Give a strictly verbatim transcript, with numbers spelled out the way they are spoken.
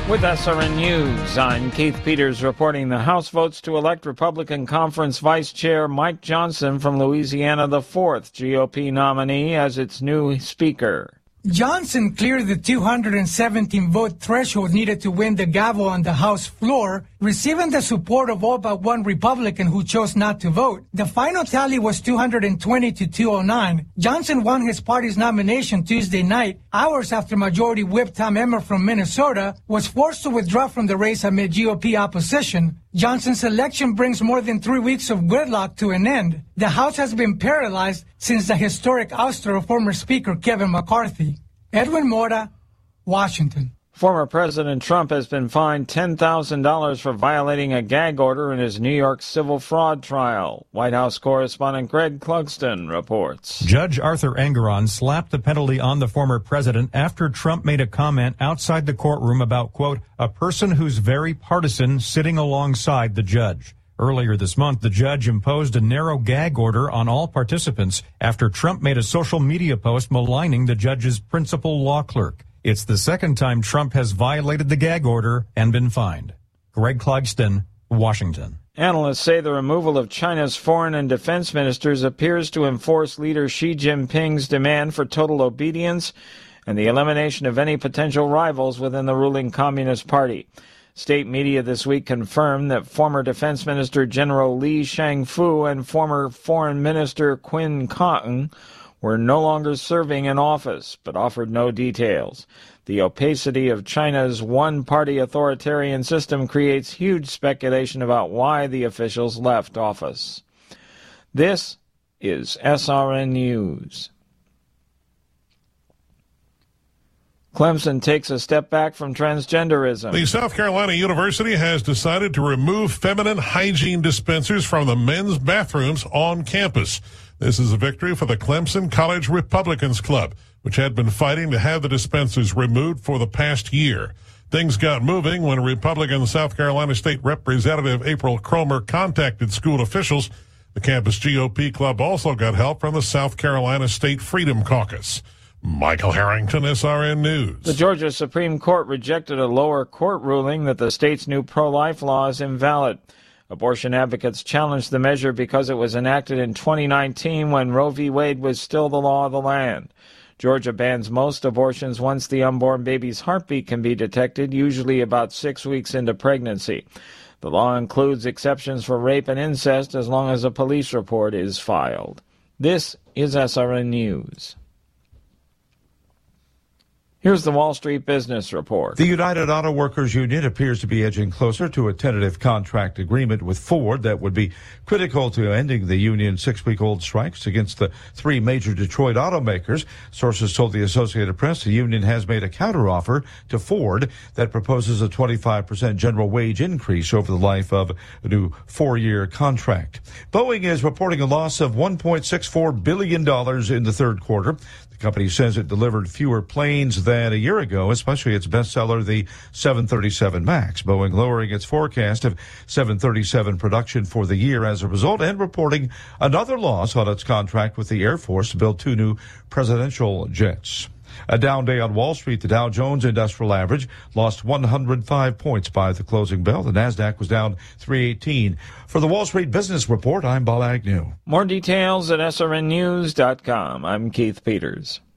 With S R N News, I'm Keith Peters reporting the House votes to elect Republican Conference Vice Chair Mike Johnson from Louisiana, the fourth G O P nominee, as its new Speaker. Johnson cleared the two hundred seventeen vote threshold needed to win the gavel on the House floor, receiving the support of all but one Republican who chose not to vote. The final tally was two hundred twenty to two oh nine. Johnson won his party's nomination Tuesday night, hours after Majority Whip Tom Emmer from Minnesota was forced to withdraw from the race amid G O P opposition. Johnson's election brings more than three weeks of gridlock to an end. The House has been paralyzed since the historic ouster of former Speaker Kevin McCarthy. Edwin Mora, Washington. Former President Trump has been fined ten thousand dollars for violating a gag order in his New York civil fraud trial. White House correspondent Greg Clugston reports. Judge Arthur Engoron slapped the penalty on the former president after Trump made a comment outside the courtroom about, quote, a person who's very partisan sitting alongside the judge. Earlier this month, the judge imposed a narrow gag order on all participants after Trump made a social media post maligning the judge's principal law clerk. It's the second time Trump has violated the gag order and been fined. Greg Clugston, Washington. Analysts say the removal of China's foreign and defense ministers appears to enforce leader Xi Jinping's demand for total obedience and the elimination of any potential rivals within the ruling Communist Party. State media this week confirmed that former Defense Minister General Li Shangfu and former Foreign Minister Qin Gang were no longer serving in office, but offered no details. The opacity of China's one-party authoritarian system creates huge speculation about why the officials left office. This is S R N News. Clemson takes a step back from transgenderism. The South Carolina University has decided to remove feminine hygiene dispensers from the men's bathrooms on campus. This is a victory for the Clemson College Republicans Club, which had been fighting to have the dispensers removed for the past year. Things got moving when Republican South Carolina State Representative April Cromer contacted school officials. The campus G O P club also got help from the South Carolina State Freedom Caucus. Michael Harrington, S R N News. The Georgia Supreme Court rejected a lower court ruling that the state's new pro-life law is invalid. Abortion advocates challenged the measure because it was enacted in twenty nineteen when Roe v. Wade was still the law of the land. Georgia bans most abortions once the unborn baby's heartbeat can be detected, usually about six weeks into pregnancy. The law includes exceptions for rape and incest as long as a police report is filed. This is S R N News. Here's the Wall Street Business Report. The United Auto Workers Union appears to be edging closer to a tentative contract agreement with Ford that would be critical to ending the union's six-week-old strikes against the three major Detroit automakers. Sources told the Associated Press the union has made a counteroffer to Ford that proposes a twenty-five percent general wage increase over the life of a new four-year contract. Boeing is reporting a loss of one point six four billion dollars in the third quarter. The company says it delivered fewer planes than a year ago, especially its bestseller, the seven thirty-seven MAX. Boeing lowering its forecast of seven thirty-seven production for the year as a result, and reporting another loss on its contract with the Air Force to build two new presidential jets. A down day on Wall Street. The Dow Jones Industrial Average lost one hundred five points by the closing bell. The Nasdaq was down three eighteen. For the Wall Street Business Report, I'm Bob Agnew. More details at S R N news dot com. I'm Keith Peters.